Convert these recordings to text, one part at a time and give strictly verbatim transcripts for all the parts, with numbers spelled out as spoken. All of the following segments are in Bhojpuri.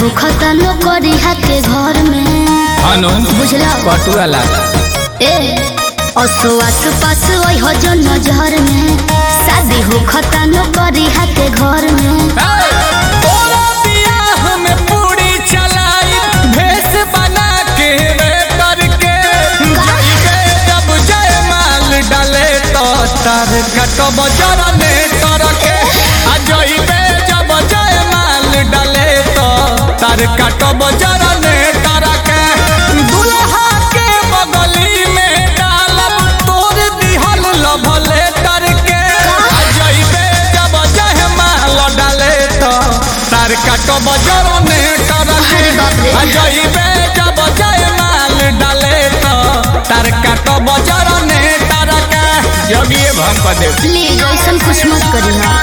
हो खतनो करी के घर में अनु बुझला कटुआ लागा ए असो आस पास ओइ हो जो नजर में शादी हो खतनो करी के घर में तोरा बियाह में पूरी चलाई भेस बना के रे करके जाइबे जब जय माल डाले तो तार कटब जरने करके आ जाइबे जब जय माल डाले तो तार कटब जरने करके दुल्हा के बगली में डालब तोर दिहल लभले करके आ जाइबे जब जय माल डाले तो तार कटब जरने करके आ जाइबे जब जय माल डाले तो तार कटब जरने करके जब ये भंग कर दे प्लीज ऐसा कुछ मत करी ना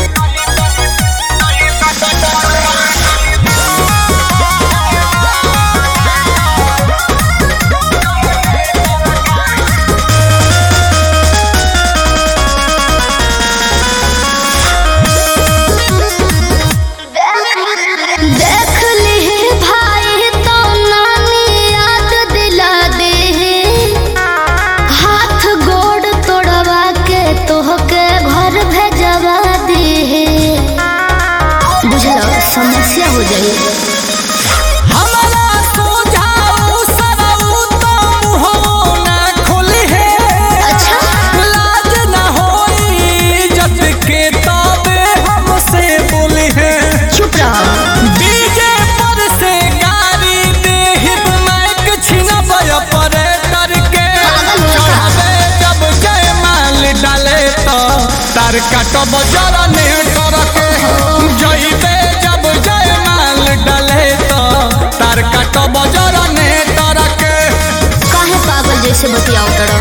देख ली भाई तो नानी याद दिला दे हाथ गोड़ तोड़वा के तोहके घर भेजवा दे बुझलो समस्या हो जाए हमारा सोझाऊ सरऊ तो मुहो ना खोली है अच्छा लाज ना होई जत के तबे हमसे बोली है चुप रहो डीजे पर से गाड़ी देहिब माइक छिनबय परे करके चढ़ावे जब जय माल डाले तो तार काटब जरने करके जइबे जब जय माल डाले तो तार काटब जरने करके काहे पागल जैसे बतियाओ तड़ा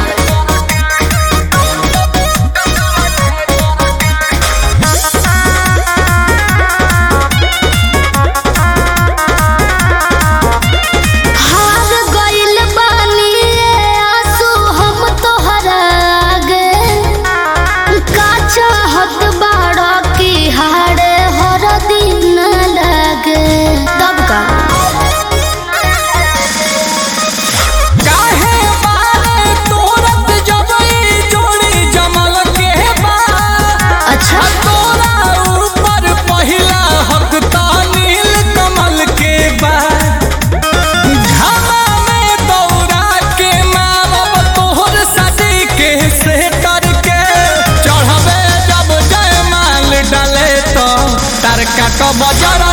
हार गइल बानी ए आंसू हम तोहरा आगे का चाहत बाड़ा की हारे हर दिन लागे तब का काहे बारे तोरत जब ई जोड़ी जमल के बा अच्छा तोरा ऊपर पहिला हक नील कमल के बा घामा में दौड़ा के मारब तोहर शादी के से करके चढ़बे जब जय माल डाले तो तार काटब जर